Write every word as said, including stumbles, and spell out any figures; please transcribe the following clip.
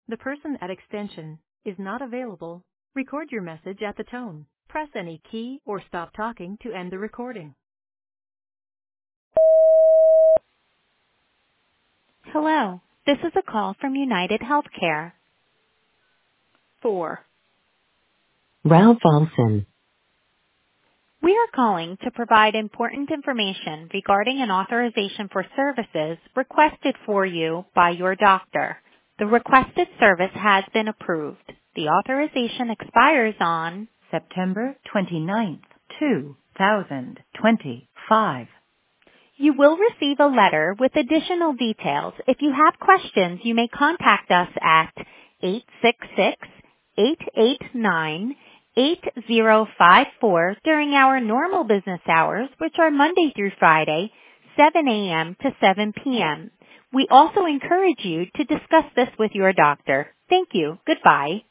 The person at extension is not available. Record your message at the tone. Press any key or stop talking to end the recording. Hello, this is a call from United Healthcare. four. Ralph Olson. We are calling to provide important information regarding an authorization for services requested for you by your doctor. The requested service has been approved. The authorization expires on September twenty-ninth, two thousand twenty-five. You will receive a letter with additional details. If you have questions, you may contact us at eight six six, eight eight nine, eight zero five four during our normal business hours, which are Monday through Friday, seven a.m. to seven p.m. We also encourage you to discuss this with your doctor. Thank you. Goodbye.